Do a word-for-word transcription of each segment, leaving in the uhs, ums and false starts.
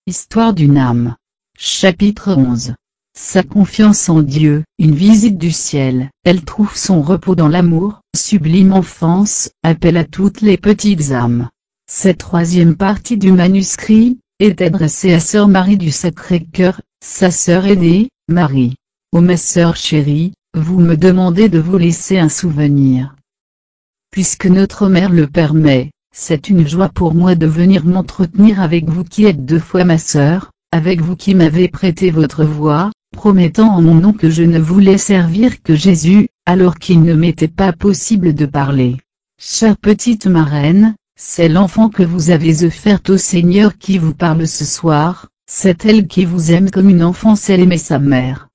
Histoire d'une âme. Chapitre onze. Sa confiance en Dieu, une visite du ciel. Elle trouve son repos dans l'amour. Sublime enfance, appelle à toutes les petites âmes. Cette troisième partie du manuscrit est adressée à Sœur Marie du Sacré-Cœur, sa sœur aînée, Marie. Ô ma sœur chérie, vous me demandez de vous laisser un souvenir. Puisque notre mère le permet, c'est une joie pour moi de venir m'entretenir avec vous qui êtes deux fois ma sœur, avec vous qui m'avez prêté votre voix, promettant en mon nom que je ne voulais servir que Jésus, alors qu'il ne m'était pas possible de parler. Chère petite marraine, c'est l'enfant que vous avez offerte au Seigneur qui vous parle ce soir, c'est elle qui vous aime comme une enfant sait aimer sa mère.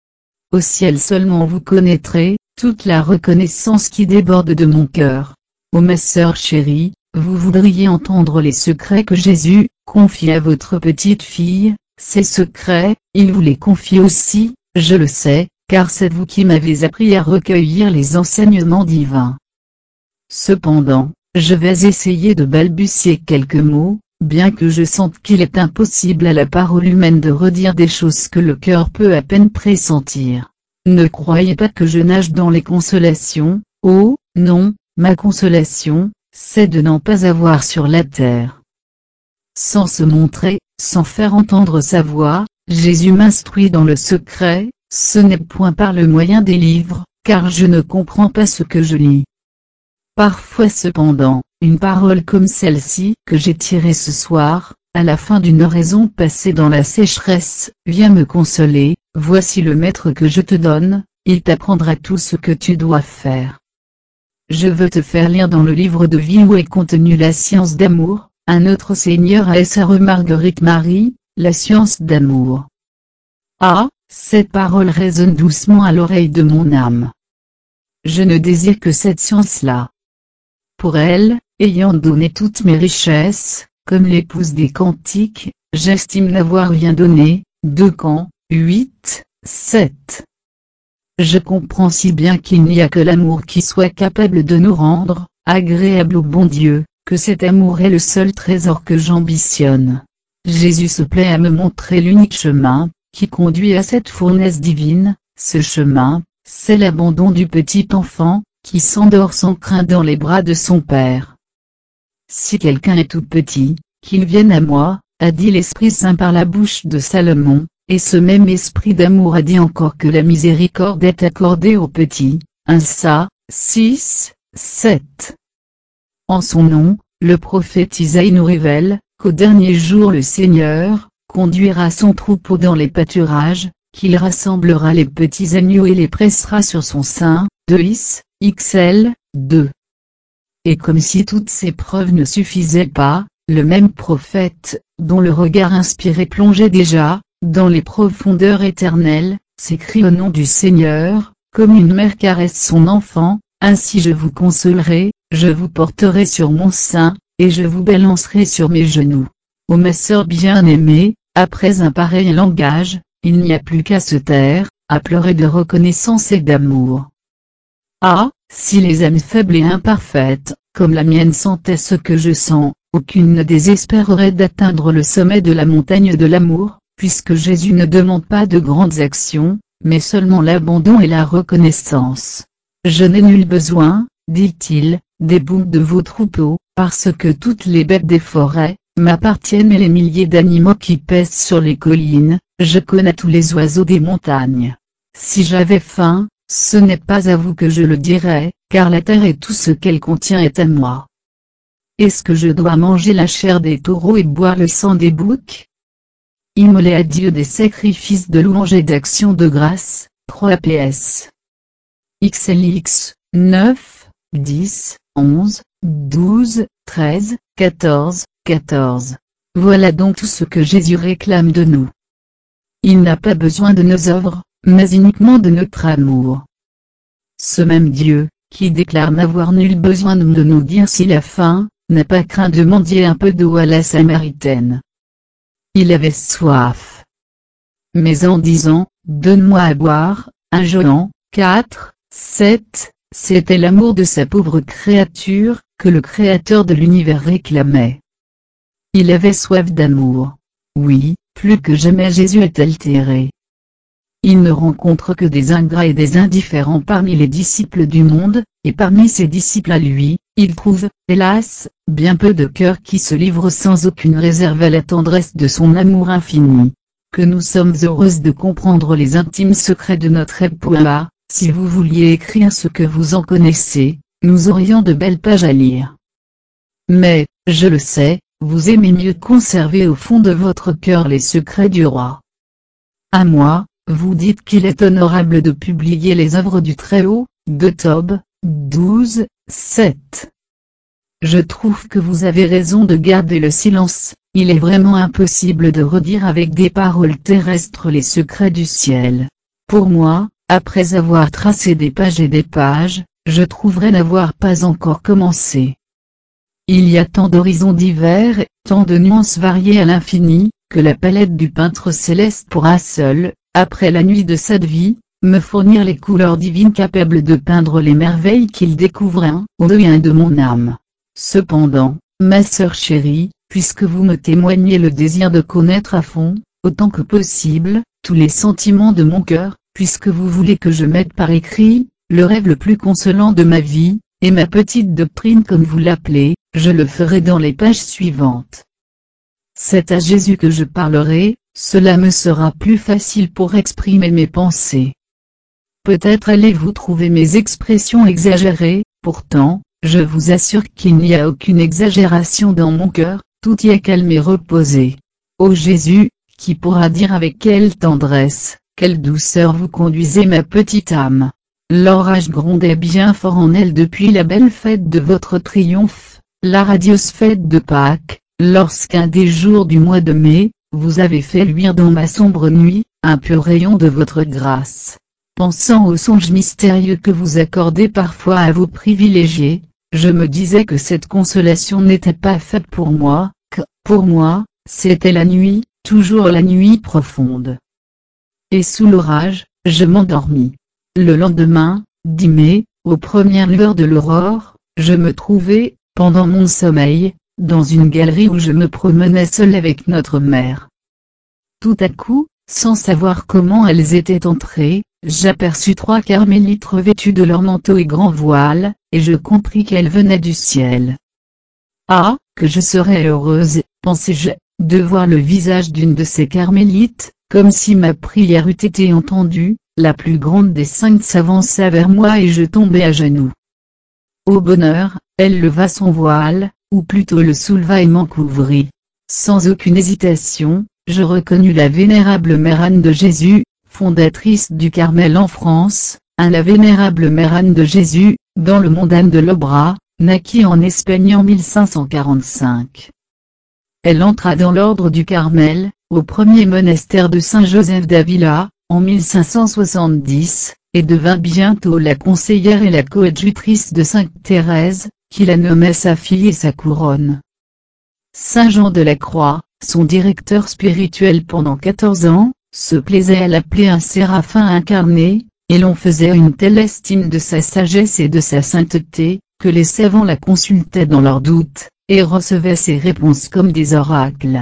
Au ciel seulement vous connaîtrez toute la reconnaissance qui déborde de mon cœur. Ô ma sœur chérie, vous voudriez entendre les secrets que Jésus confie à votre petite fille. Ces secrets, il vous les confie aussi, je le sais, car c'est vous qui m'avez appris à recueillir les enseignements divins. Cependant, je vais essayer de balbutier quelques mots, bien que je sente qu'il est impossible à la parole humaine de redire des choses que le cœur peut à peine pressentir. Ne croyez pas que je nage dans les consolations, oh, non, ma consolation, c'est de n'en pas avoir sur la terre. Sans se montrer, sans faire entendre sa voix, Jésus m'instruit dans le secret, ce n'est point par le moyen des livres, car je ne comprends pas ce que je lis. Parfois cependant, une parole comme celle-ci que j'ai tirée ce soir, à la fin d'une oraison passée dans la sécheresse, vient me consoler. Voici le maître que je te donne, il t'apprendra tout ce que tu dois faire. Je veux te faire lire dans le livre de vie où est contenue la science d'amour, un autre Seigneur a S R E Marguerite Marie, la science d'amour. Ah, cette parole résonne doucement à l'oreille de mon âme. Je ne désire que cette science-là. Pour elle, ayant donné toutes mes richesses, comme l'épouse des cantiques, j'estime n'avoir rien donné. Deux Cant, huit, sept. Je comprends si bien qu'il n'y a que l'amour qui soit capable de nous rendre agréables au bon Dieu, que cet amour est le seul trésor que j'ambitionne. Jésus se plaît à me montrer l'unique chemin, qui conduit à cette fournaise divine. Ce chemin, c'est l'abandon du petit enfant, qui s'endort sans crainte dans les bras de son Père. Si quelqu'un est tout petit, qu'il vienne à moi, a dit l'Esprit Saint par la bouche de Salomon, et ce même esprit d'amour a dit encore que la miséricorde est accordée aux petits. un Ça, six, sept. En son nom, le prophète Isaïe nous révèle qu'au dernier jour le Seigneur conduira son troupeau dans les pâturages, qu'il rassemblera les petits agneaux et les pressera sur son sein. deux Is, X L, deux. Et comme si toutes ces preuves ne suffisaient pas, le même prophète, dont le regard inspiré plongeait déjà dans les profondeurs éternelles, s'écrie au nom du Seigneur, comme une mère caresse son enfant, ainsi je vous consolerai, je vous porterai sur mon sein, et je vous balancerai sur mes genoux. Ô ma sœur bien-aimée, après un pareil langage, il n'y a plus qu'à se taire, à pleurer de reconnaissance et d'amour. Ah, si les âmes faibles et imparfaites, comme la mienne sentaient ce que je sens, aucune ne désespérerait d'atteindre le sommet de la montagne de l'amour, puisque Jésus ne demande pas de grandes actions, mais seulement l'abandon et la reconnaissance. Je n'ai nul besoin, dit-il, des boucs de vos troupeaux, parce que toutes les bêtes des forêts m'appartiennent et les milliers d'animaux qui pèsent sur les collines, je connais tous les oiseaux des montagnes. Si j'avais faim, ce n'est pas à vous que je le dirais, car la terre et tout ce qu'elle contient est à moi. Est-ce que je dois manger la chair des taureaux et boire le sang des boucs? Immoler à Dieu des sacrifices de louange et d'action de grâce, trois P S. X L X, neuf, dix, onze, douze, treize, quatorze, quatorze. Voilà donc tout ce que Jésus réclame de nous. Il n'a pas besoin de nos œuvres, mais uniquement de notre amour. Ce même Dieu, qui déclare n'avoir nul besoin de nous dire s'il a faim, n'a pas craint de mendier un peu d'eau à la Samaritaine. Il avait soif. Mais en disant, donne-moi à boire, un Jean, quatre, sept, c'était l'amour de sa pauvre créature, que le Créateur de l'univers réclamait. Il avait soif d'amour. Oui, plus que jamais Jésus est altéré. Il ne rencontre que des ingrats et des indifférents parmi les disciples du monde, et parmi ses disciples à lui, il trouve, hélas, bien peu de cœurs qui se livrent sans aucune réserve à la tendresse de son amour infini. Que nous sommes heureuses de comprendre les intimes secrets de notre époux. Si vous vouliez écrire ce que vous en connaissez, nous aurions de belles pages à lire. Mais, je le sais, vous aimez mieux conserver au fond de votre cœur les secrets du roi. À moi, vous dites qu'il est honorable de publier les œuvres du Très-Haut, de Tob, douze, sept. Je trouve que vous avez raison de garder le silence, il est vraiment impossible de redire avec des paroles terrestres les secrets du ciel. Pour moi, après avoir tracé des pages et des pages, je trouverais n'avoir pas encore commencé. Il y a tant d'horizons divers, tant de nuances variées à l'infini, que la palette du peintre céleste pourra seule, après la nuit de cette vie, me fournir les couleurs divines capables de peindre les merveilles qu'il découvre un au bien de mon âme. Cependant, ma sœur chérie, puisque vous me témoignez le désir de connaître à fond, autant que possible, tous les sentiments de mon cœur, puisque vous voulez que je mette par écrit, le rêve le plus consolant de ma vie, et ma petite doctrine comme vous l'appelez, je le ferai dans les pages suivantes. C'est à Jésus que je parlerai, cela me sera plus facile pour exprimer mes pensées. Peut-être allez-vous trouver mes expressions exagérées, pourtant, je vous assure qu'il n'y a aucune exagération dans mon cœur, tout y est calme et reposé. Ô Jésus, qui pourra dire avec quelle tendresse, quelle douceur vous conduisez ma petite âme. L'orage grondait bien fort en elle depuis la belle fête de votre triomphe, la radieuse fête de Pâques, lorsqu'un des jours du mois de mai, vous avez fait luire dans ma sombre nuit, un pur rayon de votre grâce. Pensant aux songes mystérieux que vous accordez parfois à vos privilégiés, je me disais que cette consolation n'était pas faite pour moi, que, pour moi, c'était la nuit, toujours la nuit profonde. Et sous l'orage, je m'endormis. Le lendemain, dix mai, aux premières lueurs de l'aurore, je me trouvais, pendant mon sommeil, dans une galerie où je me promenais seule avec notre mère. Tout à coup, sans savoir comment elles étaient entrées, j'aperçus trois carmélites revêtus de leurs manteaux et grands voiles, et je compris qu'elles venaient du ciel. Ah, que je serais heureuse, pensai-je, de voir le visage d'une de ces carmélites, comme si ma prière eût été entendue. La plus grande des saintes s'avança vers moi et je tombai à genoux. Au bonheur, elle leva son voile, ou plutôt le souleva et m'en couvrit. Sans aucune hésitation, je reconnus la vénérable Mère Anne de Jésus, fondatrice du Carmel en France, hein, la vénérable Mère Anne de Jésus, dans le monde Anne de l'Obra, naquit en Espagne en mille cinq cent quarante-cinq. Elle entra dans l'ordre du Carmel, au premier monastère de Saint-Joseph d'Avila, en mille cinq cent soixante-dix, et devint bientôt la conseillère et la coadjutrice de Sainte Thérèse, qui la nommait sa fille et sa couronne. Saint Jean de la Croix, son directeur spirituel pendant quatorze ans, se plaisait à l'appeler un séraphin incarné, et l'on faisait une telle estime de sa sagesse et de sa sainteté, que les savants la consultaient dans leurs doutes, et recevaient ses réponses comme des oracles.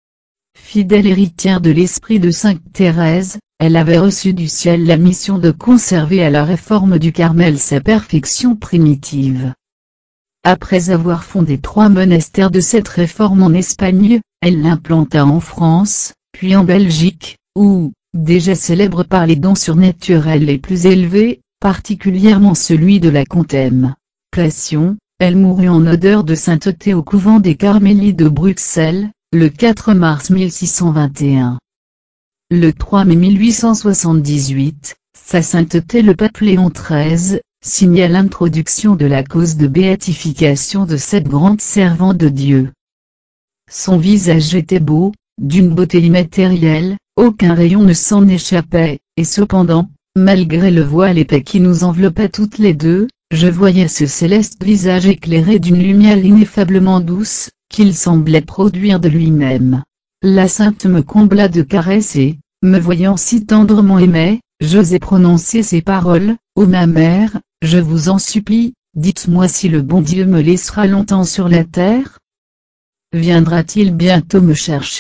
Fidèle héritière de l'esprit de Sainte Thérèse, elle avait reçu du ciel la mission de conserver à la réforme du Carmel sa perfection primitive. Après avoir fondé trois monastères de cette réforme en Espagne, elle l'implanta en France, puis en Belgique, où, déjà célèbre par les dons surnaturels les plus élevés, particulièrement celui de la contemplation, elle mourut en odeur de sainteté au couvent des Carmélites de Bruxelles, le quatre mars mille six cent vingt et un. Le trois mai mille huit cent soixante-dix-huit, sa sainteté le pape Léon treize, signa l'introduction de la cause de béatification de cette grande servante de Dieu. Son visage était beau, d'une beauté immatérielle, aucun rayon ne s'en échappait, et cependant, malgré le voile épais qui nous enveloppait toutes les deux, je voyais ce céleste visage éclairé d'une lumière ineffablement douce, qu'il semblait produire de lui-même. La sainte me combla de caresses et, me voyant si tendrement aimée, j'osai prononcer ces paroles, « Ô ma mère, je vous en supplie, dites-moi si le bon Dieu me laissera longtemps sur la terre. Viendra-t-il bientôt me chercher,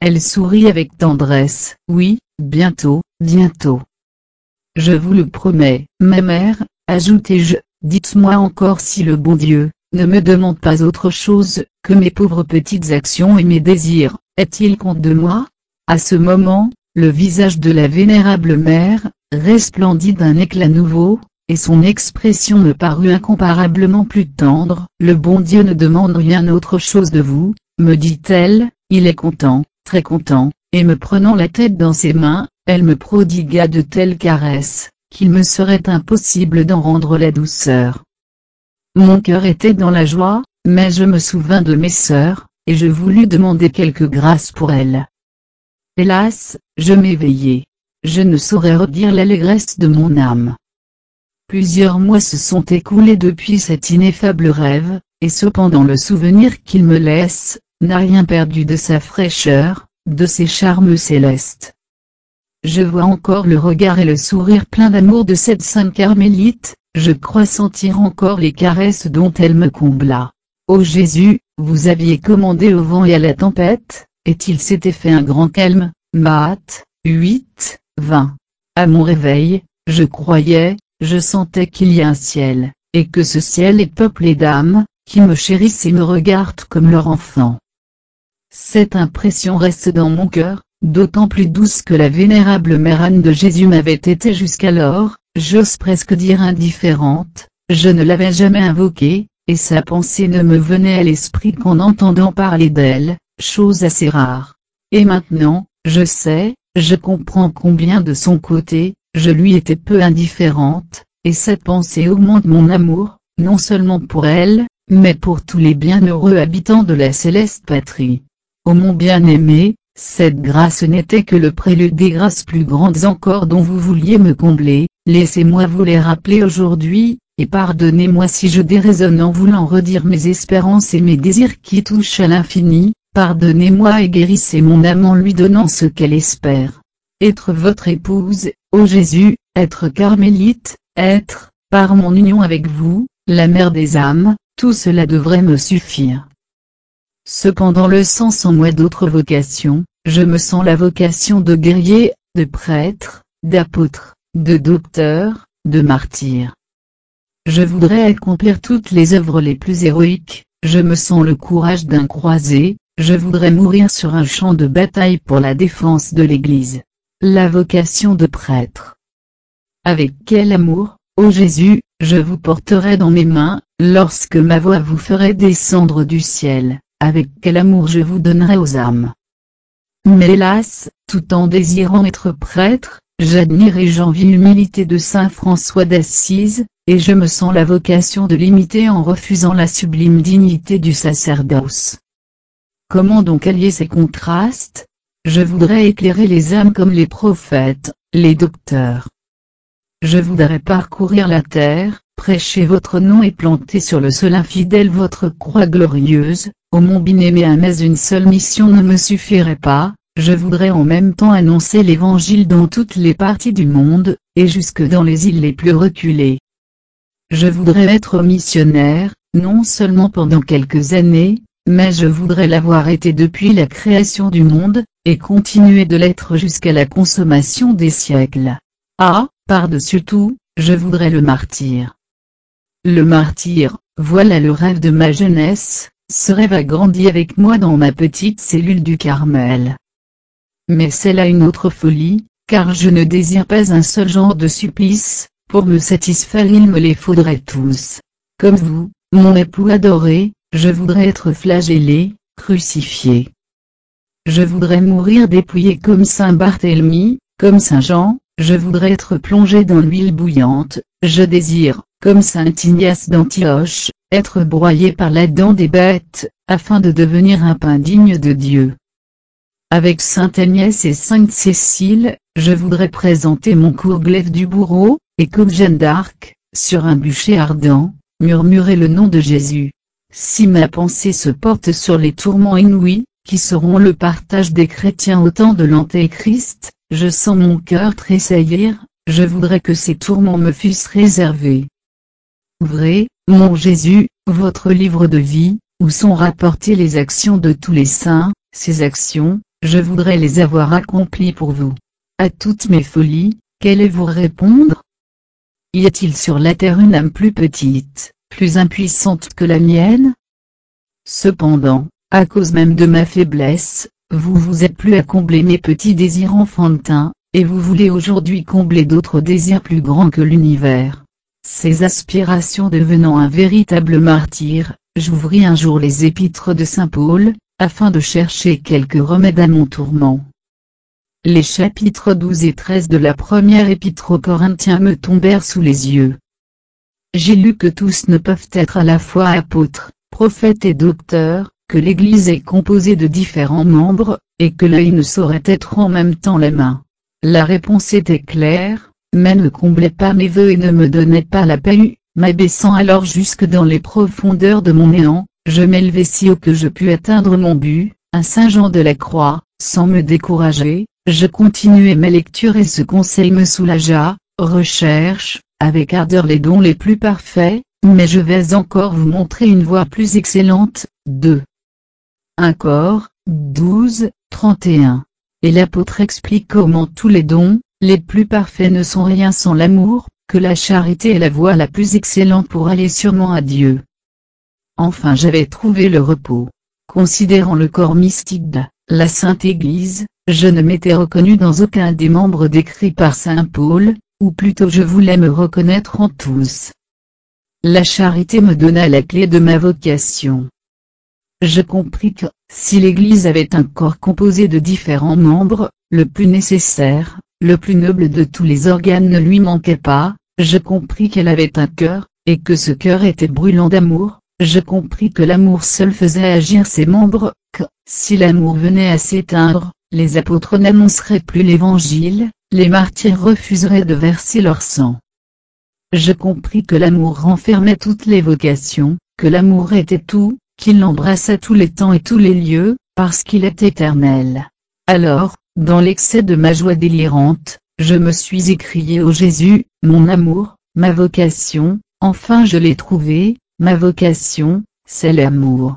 Elle sourit avec tendresse. Oui, bientôt, bientôt. Je vous le promets. Ma mère, ajoutai-je, dites-moi encore si le bon Dieu ne me demande pas autre chose que mes pauvres petites actions et mes désirs, est-il compte de moi? À ce moment, le visage de la vénérable mère resplendit d'un éclat nouveau, et son expression me parut incomparablement plus tendre. Le bon Dieu ne demande rien autre chose de vous, me dit-elle, il est content, très content, et me prenant la tête dans ses mains, elle me prodigua de telles caresses, qu'il me serait impossible d'en rendre la douceur. Mon cœur était dans la joie, mais je me souvins de mes sœurs, et je voulus demander quelque grâce pour elles. Hélas, je m'éveillai. Je ne saurais redire l'allégresse de mon âme. Plusieurs mois se sont écoulés depuis cet ineffable rêve, et cependant le souvenir qu'il me laisse n'a rien perdu de sa fraîcheur, de ses charmes célestes. Je vois encore le regard et le sourire plein d'amour de cette sainte carmélite, je crois sentir encore les caresses dont elle me combla. Ô Jésus, vous aviez commandé au vent et à la tempête, et il s'était fait un grand calme. Matthieu huit, vingt. À mon réveil, je croyais, je sentais qu'il y a un ciel, et que ce ciel est peuplé d'âmes, qui me chérissent et me regardent comme leur enfant. Cette impression reste dans mon cœur, d'autant plus douce que la vénérable mère Anne de Jésus m'avait été jusqu'alors, j'ose presque dire indifférente, je ne l'avais jamais invoquée, et sa pensée ne me venait à l'esprit qu'en entendant parler d'elle, chose assez rare. Et maintenant, je sais, je comprends combien de son côté, je lui étais peu indifférente, et cette pensée augmente mon amour, non seulement pour elle, mais pour tous les bienheureux habitants de la céleste patrie. Ô mon bien-aimé, cette grâce n'était que le prélude des grâces plus grandes encore dont vous vouliez me combler, laissez-moi vous les rappeler aujourd'hui, et pardonnez-moi si je déraisonne en voulant redire mes espérances et mes désirs qui touchent à l'infini, pardonnez-moi et guérissez mon âme en lui donnant ce qu'elle espère. Être votre épouse, ô Jésus, être carmélite, être, par mon union avec vous, la mère des âmes, tout cela devrait me suffire. Cependant le sens en moi d'autres vocations, je me sens la vocation de guerrier, de prêtre, d'apôtre, de docteur, de martyr. Je voudrais accomplir toutes les œuvres les plus héroïques, je me sens le courage d'un croisé, je voudrais mourir sur un champ de bataille pour la défense de l'Église. La vocation de prêtre. Avec quel amour, ô Jésus, je vous porterai dans mes mains, lorsque ma voix vous ferait descendre du ciel. Avec quel amour je vous donnerai aux âmes. Mais hélas, tout en désirant être prêtre, j'admire et j'envie l'humilité de saint François d'Assise, et je me sens la vocation de l'imiter en refusant la sublime dignité du sacerdoce. Comment donc allier ces contrastes? Je voudrais éclairer les âmes comme les prophètes, les docteurs. Je voudrais parcourir la terre, prêcher votre nom et planter sur le sol infidèle votre croix glorieuse. Ô mon bien-aimé, mais une seule mission ne me suffirait pas, je voudrais en même temps annoncer l'évangile dans toutes les parties du monde, et jusque dans les îles les plus reculées. Je voudrais être missionnaire, non seulement pendant quelques années, mais je voudrais l'avoir été depuis la création du monde, et continuer de l'être jusqu'à la consommation des siècles. Ah, par-dessus tout, je voudrais le martyr. Le martyr, voilà le rêve de ma jeunesse. Ce rêve a grandi avec moi dans ma petite cellule du Carmel. Mais c'est là une autre folie, car je ne désire pas un seul genre de supplice, pour me satisfaire il me les faudrait tous. Comme vous, mon époux adoré, je voudrais être flagellé, crucifié. Je voudrais mourir dépouillé comme saint Barthélemy, comme saint Jean, je voudrais être plongé dans l'huile bouillante, je désire, comme saint Ignace d'Antioche, être broyé par la dent des bêtes, afin de devenir un pain digne de Dieu. Avec sainte Agnès et sainte Cécile, je voudrais présenter mon courglaive du bourreau, et comme Jeanne d'Arc, sur un bûcher ardent, murmurer le nom de Jésus. Si ma pensée se porte sur les tourments inouïs, qui seront le partage des chrétiens au temps de l'Antéchrist, je sens mon cœur tressaillir, je voudrais que ces tourments me fussent réservés. Ouvrez, mon Jésus, votre livre de vie, où sont rapportées les actions de tous les saints, ces actions, je voudrais les avoir accomplis pour vous. À toutes mes folies, qu'allez-vous répondre? Y a-t-il sur la terre une âme plus petite, plus impuissante que la mienne? Cependant, à cause même de ma faiblesse, vous vous êtes plu à combler mes petits désirs enfantins, et vous voulez aujourd'hui combler d'autres désirs plus grands que l'univers. Ces aspirations devenant un véritable martyr, j'ouvris un jour les épîtres de saint Paul, afin de chercher quelque remède à mon tourment. Les chapitres douze et treize de la première épître aux Corinthiens me tombèrent sous les yeux. J'ai lu que tous ne peuvent être à la fois apôtres, prophètes et docteurs, que l'Église est composée de différents membres, et que l'œil ne saurait être en même temps la main. La réponse était claire, mais ne comblait pas mes vœux et ne me donnait pas la paix. M'abaissant alors jusque dans les profondeurs de mon néant, je m'élevai si haut que je pus atteindre mon but, un Saint Jean de la Croix. Sans me décourager, je continuai mes lectures et ce conseil me soulagea. Recherche, avec ardeur les dons les plus parfaits, mais je vais encore vous montrer une voie plus excellente. deux. un Corps, douze, trente et un. Et l'apôtre explique comment tous les dons, les plus parfaits ne sont rien sans l'amour, que la charité est la voie la plus excellente pour aller sûrement à Dieu. Enfin j'avais trouvé le repos. Considérant le corps mystique de la Sainte Église, je ne m'étais reconnu dans aucun des membres décrits par saint Paul, ou plutôt je voulais me reconnaître en tous. La charité me donna la clé de ma vocation. Je compris que, si l'Église avait un corps composé de différents membres, le plus nécessaire, le plus noble de tous les organes ne lui manquait pas. Je compris qu'elle avait un cœur, et que ce cœur était brûlant d'amour. Je compris que l'amour seul faisait agir ses membres, que, si l'amour venait à s'éteindre, les apôtres n'annonceraient plus l'Évangile, les martyrs refuseraient de verser leur sang. Je compris que l'amour renfermait toutes les vocations, que l'amour était tout, qu'il embrassait tous les temps et tous les lieux, parce qu'il est éternel. Alors, dans l'excès de ma joie délirante, je me suis écrié au Jésus, mon amour, ma vocation, enfin je l'ai trouvé, ma vocation, c'est l'amour.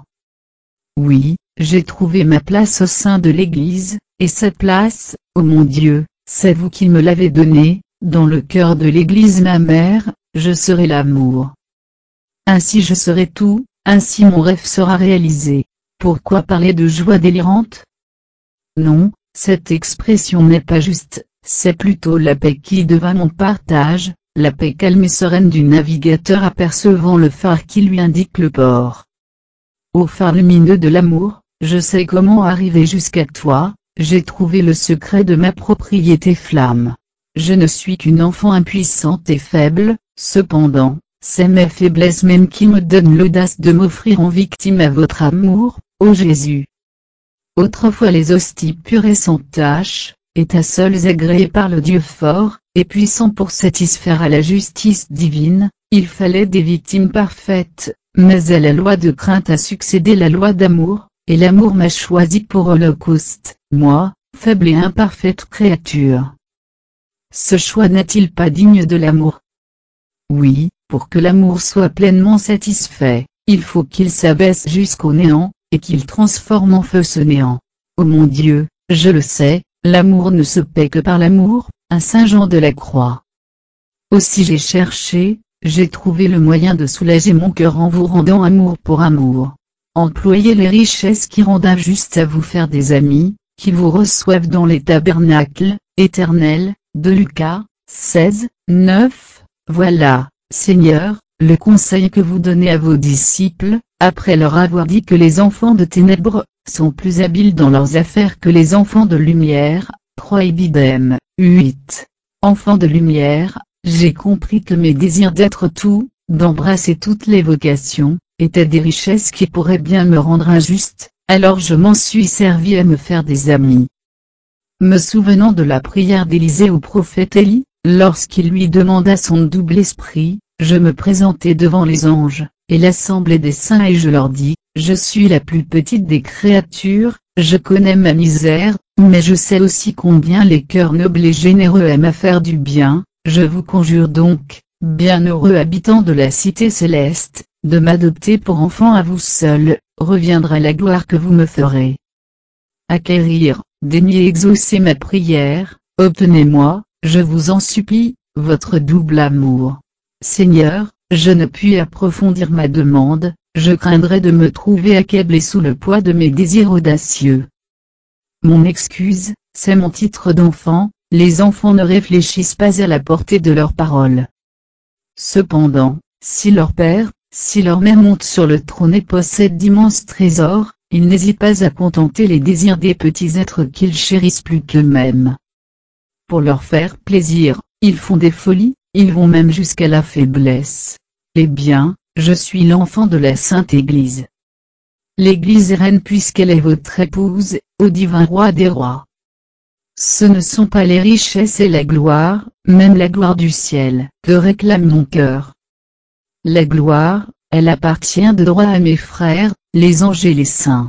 Oui, j'ai trouvé ma place au sein de l'Église, et cette place, ô mon Dieu, c'est vous qui me l'avez donnée, dans le cœur de l'Église ma mère, je serai l'amour. Ainsi je serai tout, ainsi mon rêve sera réalisé. Pourquoi parler de joie délirante? Non, cette expression n'est pas juste, c'est plutôt la paix qui devint mon partage, la paix calme et sereine du navigateur apercevant le phare qui lui indique le port. Ô phare lumineux de l'amour, je sais comment arriver jusqu'à toi, j'ai trouvé le secret de ma propriété flamme. Je ne suis qu'une enfant impuissante et faible, cependant, c'est mes faiblesses même qui me donnent l'audace de m'offrir en victime à votre amour, ô Jésus. Autrefois les hosties pures et sans tache, étaient seules agréées par le Dieu fort, et puissant pour satisfaire à la justice divine, il fallait des victimes parfaites, mais à la loi de crainte a succédé la loi d'amour, et l'amour m'a choisi pour holocauste, moi, faible et imparfaite créature. Ce choix n'est-il pas digne de l'amour? Oui, pour que l'amour soit pleinement satisfait, il faut qu'il s'abaisse jusqu'au néant, et qu'il transforme en feu ce néant. Ô mon Dieu, je le sais, l'amour ne se paie que par l'amour, un Saint Jean de la Croix. Aussi j'ai cherché, j'ai trouvé le moyen de soulager mon cœur en vous rendant amour pour amour. Employez les richesses qui rendent injuste à vous faire des amis, qui vous reçoivent dans les tabernacles, éternels, de Lucas, seize, neuf, voilà, Seigneur, le conseil que vous donnez à vos disciples, après leur avoir dit que les enfants de ténèbres, sont plus habiles dans leurs affaires que les enfants de lumière, trois Ibidem, huit. Enfants de lumière, j'ai compris que mes désirs d'être tout, d'embrasser toutes les vocations, étaient des richesses qui pourraient bien me rendre injuste, alors je m'en suis servi à me faire des amis. Me souvenant de la prière d'Élisée au prophète Élie, lorsqu'il lui demanda son double esprit, je me présentai devant les anges, et l'assemblée des saints et je leur dis, je suis la plus petite des créatures, je connais ma misère, mais je sais aussi combien les cœurs nobles et généreux aiment à faire du bien, je vous conjure donc, bienheureux habitants de la cité céleste, de m'adopter pour enfant à vous seul, reviendra la gloire que vous me ferez acquérir, daignez exaucer ma prière, obtenez-moi, je vous en supplie, votre double amour. Seigneur, je ne puis approfondir ma demande, je craindrais de me trouver accablé sous le poids de mes désirs audacieux. Mon excuse, c'est mon titre d'enfant, les enfants ne réfléchissent pas à la portée de leurs paroles. Cependant, si leur père, si leur mère monte sur le trône et possède d'immenses trésors, ils n'hésitent pas à contenter les désirs des petits êtres qu'ils chérissent plus qu'eux-mêmes. Pour leur faire plaisir, ils font des folies, ils vont même jusqu'à la faiblesse. Eh bien, je suis l'enfant de la Sainte Église. L'Église est reine puisqu'elle est votre épouse, ô divin roi des rois. Ce ne sont pas les richesses et la gloire, même la gloire du ciel, que réclame mon cœur. La gloire, elle appartient de droit à mes frères, les anges et les saints.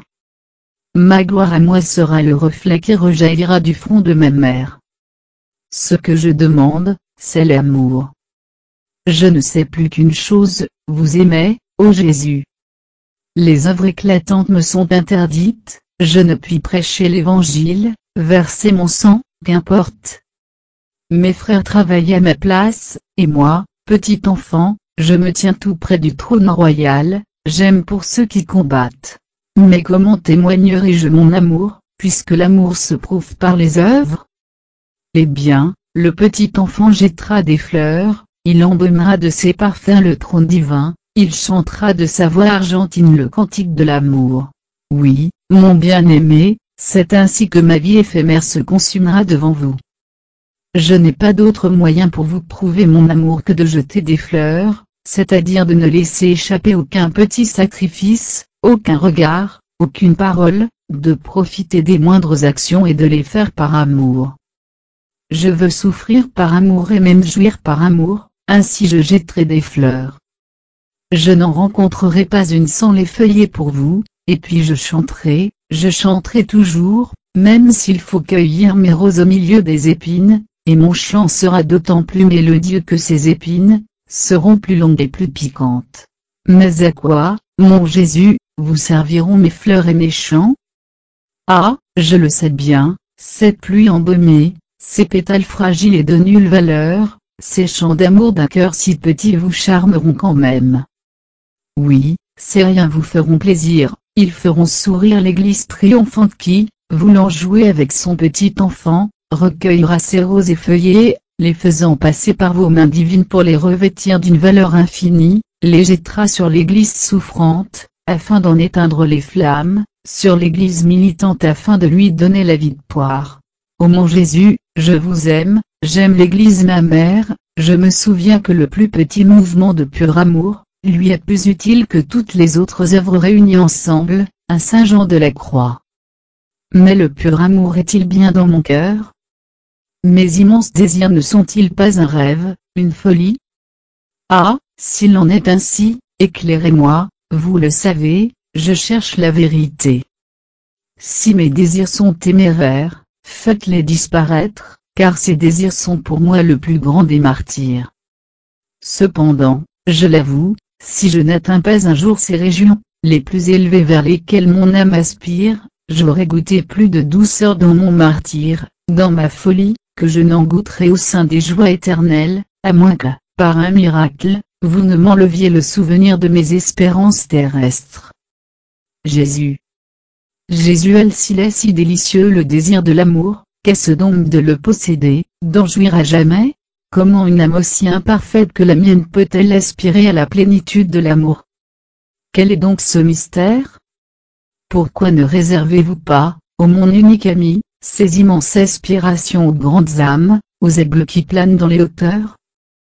Ma gloire à moi sera le reflet qui rejaillira du front de ma mère. Ce que je demande, c'est l'amour. Je ne sais plus qu'une chose, vous aimez, ô Jésus. Les œuvres éclatantes me sont interdites, je ne puis prêcher l'évangile, verser mon sang, qu'importe. Mes frères travaillent à ma place, et moi, petit enfant, je me tiens tout près du trône royal, j'aime pour ceux qui combattent. Mais comment témoignerai-je mon amour, puisque l'amour se prouve par les œuvres? Eh bien, le petit enfant jettera des fleurs, il embaumera de ses parfums le trône divin, il chantera de sa voix argentine le cantique de l'amour. Oui, mon bien-aimé, c'est ainsi que ma vie éphémère se consumera devant vous. Je n'ai pas d'autre moyen pour vous prouver mon amour que de jeter des fleurs, c'est-à-dire de ne laisser échapper aucun petit sacrifice, aucun regard, aucune parole, de profiter des moindres actions et de les faire par amour. Je veux souffrir par amour et même jouir par amour, ainsi je jetterai des fleurs. Je n'en rencontrerai pas une sans les feuiller pour vous, et puis je chanterai, je chanterai toujours, même s'il faut cueillir mes roses au milieu des épines, et mon chant sera d'autant plus mélodieux que ces épines seront plus longues et plus piquantes. Mais à quoi, mon Jésus, vous serviront mes fleurs et mes chants? Ah, je le sais bien, cette pluie embaumée, ces pétales fragiles et de nulle valeur, ces chants d'amour d'un cœur si petit vous charmeront quand même. Oui, ces riens vous feront plaisir, ils feront sourire l'église triomphante qui, voulant jouer avec son petit enfant, recueillera ses roses effeuillées, les faisant passer par vos mains divines pour les revêtir d'une valeur infinie, les jettera sur l'église souffrante, afin d'en éteindre les flammes, sur l'église militante afin de lui donner la victoire. Ô mon Jésus, je vous aime, j'aime l'église ma mère, je me souviens que le plus petit mouvement de pur amour, lui est plus utile que toutes les autres œuvres réunies ensemble, un Saint Jean de la Croix. Mais le pur amour est-il bien dans mon cœur? Mes immenses désirs ne sont-ils pas un rêve, une folie? Ah, s'il en est ainsi, éclairez-moi, vous le savez, je cherche la vérité. Si mes désirs sont téméraires, faites-les disparaître, car ces désirs sont pour moi le plus grand des martyrs. Cependant, je l'avoue, si je n'atteins pas un jour ces régions, les plus élevées vers lesquelles mon âme aspire, j'aurais goûté plus de douceur dans mon martyre, dans ma folie, que je n'en goûterai au sein des joies éternelles, à moins que, par un miracle, vous ne m'enleviez le souvenir de mes espérances terrestres. Jésus. Jésus est-il est si délicieux le désir de l'amour, qu'est-ce donc de le posséder, d'en jouir à jamais? Comment une âme aussi imparfaite que la mienne peut-elle aspirer à la plénitude de l'amour? Quel est donc ce mystère? Pourquoi ne réservez-vous pas, ô mon unique ami, ces immenses aspirations aux grandes âmes, aux aigles qui planent dans les hauteurs?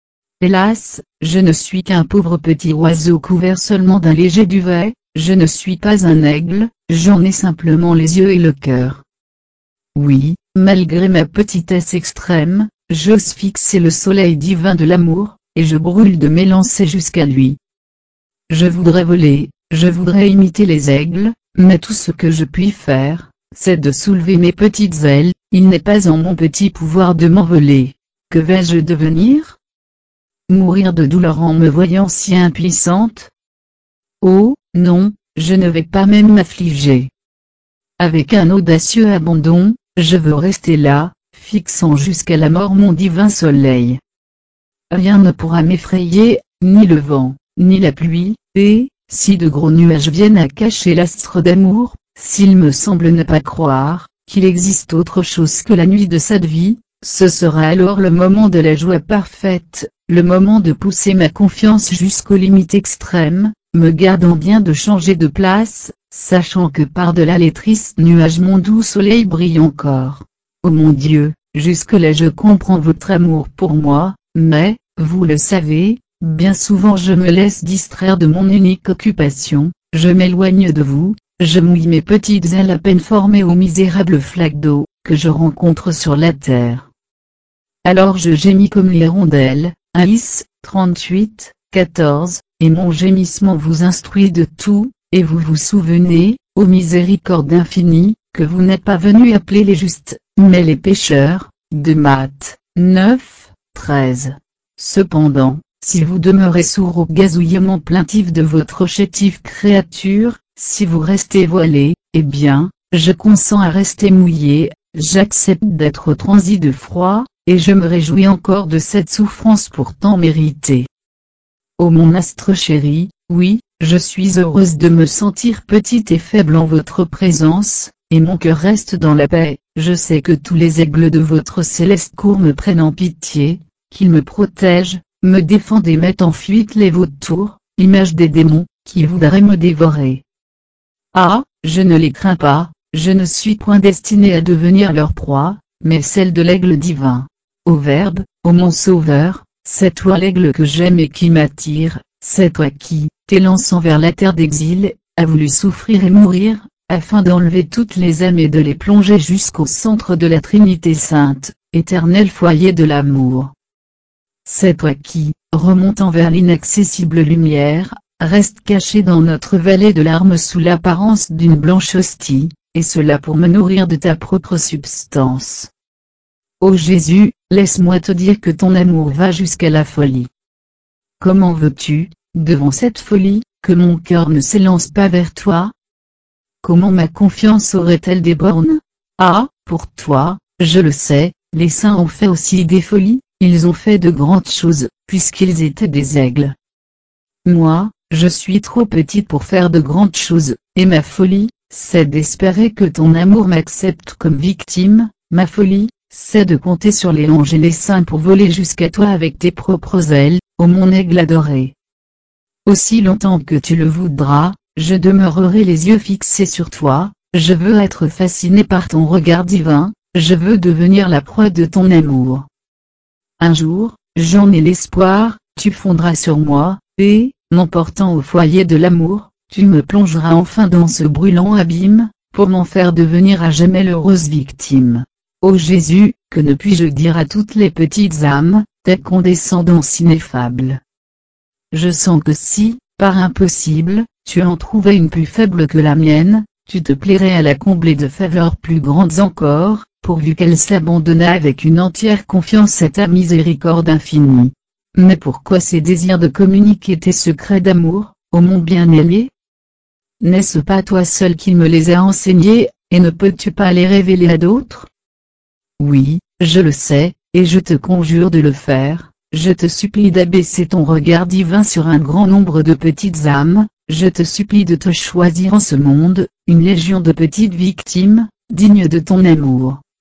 Hélas, je ne suis qu'un pauvre petit oiseau couvert seulement d'un léger duvet, je ne suis pas un aigle, j'en ai simplement les yeux et le cœur. Oui, malgré ma petitesse extrême, j'ose fixer le soleil divin de l'amour, et je brûle de m'élancer jusqu'à lui. Je voudrais voler, je voudrais imiter les aigles, mais tout ce que je puis faire, c'est de soulever mes petites ailes, il n'est pas en mon petit pouvoir de m'envoler. Que vais-je devenir? Mourir de douleur en me voyant si impuissante? Oh, non, je ne vais pas même m'affliger. Avec un audacieux abandon, je veux rester là, fixant jusqu'à la mort mon divin soleil. Rien ne pourra m'effrayer, ni le vent, ni la pluie, et, si de gros nuages viennent à cacher l'astre d'amour, s'il me semble ne pas croire qu'il existe autre chose que la nuit de cette vie, ce sera alors le moment de la joie parfaite, le moment de pousser ma confiance jusqu'aux limites extrêmes, me gardant bien de changer de place, sachant que par-delà les tristes nuages mon doux soleil brille encore. Oh mon Dieu, jusque-là je comprends votre amour pour moi, mais, vous le savez, bien souvent je me laisse distraire de mon unique occupation, je m'éloigne de vous, je mouille mes petites ailes à peine formées aux misérables flaques d'eau, que je rencontre sur la terre. Alors je gémis comme l'hirondelle, Aïs, trente-huit, quatorze, et mon gémissement vous instruit de tout, et vous vous souvenez, ô miséricorde infinie, que vous n'êtes pas venu appeler les justes, mais les pécheurs, de Matthieu neuf, treize. Cependant, si vous demeurez sourd au gazouillement plaintif de votre chétive créature, si vous restez voilé, eh bien, je consens à rester mouillé, j'accepte d'être transi de froid, et je me réjouis encore de cette souffrance pourtant méritée. Ô mon astre chéri, oui, je suis heureuse de me sentir petite et faible en votre présence, et mon cœur reste dans la paix, je sais que tous les aigles de votre céleste cour me prennent en pitié, qu'ils me protègent, me défendent et mettent en fuite les vautours, images des démons, qui voudraient me dévorer. Ah, je ne les crains pas, je ne suis point destinée à devenir leur proie, mais celle de l'aigle divin. Ô Verbe, ô mon Sauveur, c'est toi l'aigle que j'aime et qui m'attire, c'est toi qui, t'élançant vers la terre d'exil, a voulu souffrir et mourir, afin d'enlever toutes les âmes et de les plonger jusqu'au centre de la Trinité sainte, éternel foyer de l'amour. C'est toi qui, remontant vers l'inaccessible lumière, reste caché dans notre vallée de larmes sous l'apparence d'une blanche hostie, et cela pour me nourrir de ta propre substance. Ô Jésus, laisse-moi te dire que ton amour va jusqu'à la folie. Comment veux-tu, devant cette folie, que mon cœur ne s'élance pas vers toi? Comment ma confiance aurait-elle des bornes? Ah, pour toi, je le sais, les saints ont fait aussi des folies, ils ont fait de grandes choses, puisqu'ils étaient des aigles. Moi, je suis trop petite pour faire de grandes choses, et ma folie, c'est d'espérer que ton amour m'accepte comme victime, ma folie, c'est de compter sur les anges et les saints pour voler jusqu'à toi avec tes propres ailes, ô mon aigle adoré. Aussi longtemps que tu le voudras, je demeurerai les yeux fixés sur toi, je veux être fasciné par ton regard divin, je veux devenir la proie de ton amour. Un jour, j'en ai l'espoir, tu fondras sur moi, et, m'emportant au foyer de l'amour, tu me plongeras enfin dans ce brûlant abîme, pour m'en faire devenir à jamais l'heureuse victime. Ô Jésus, que ne puis-je dire à toutes les petites âmes, ta condescendance ineffable. Je sens que si, par impossible, tu en trouvais une plus faible que la mienne, tu te plairais à la combler de faveurs plus grandes encore, pourvu qu'elle s'abandonnât avec une entière confiance à ta miséricorde infinie. Mais pourquoi ces désirs de communiquer tes secrets d'amour, ô mon bien-aimé? N'est-ce pas toi seul qui me les as enseignés, et ne peux-tu pas les révéler à d'autres? Oui, je le sais, et je te conjure de le faire, je te supplie d'abaisser ton regard divin sur un grand nombre de petites âmes, je te supplie de te choisir en ce monde, une légion de petites victimes, dignes de ton amour.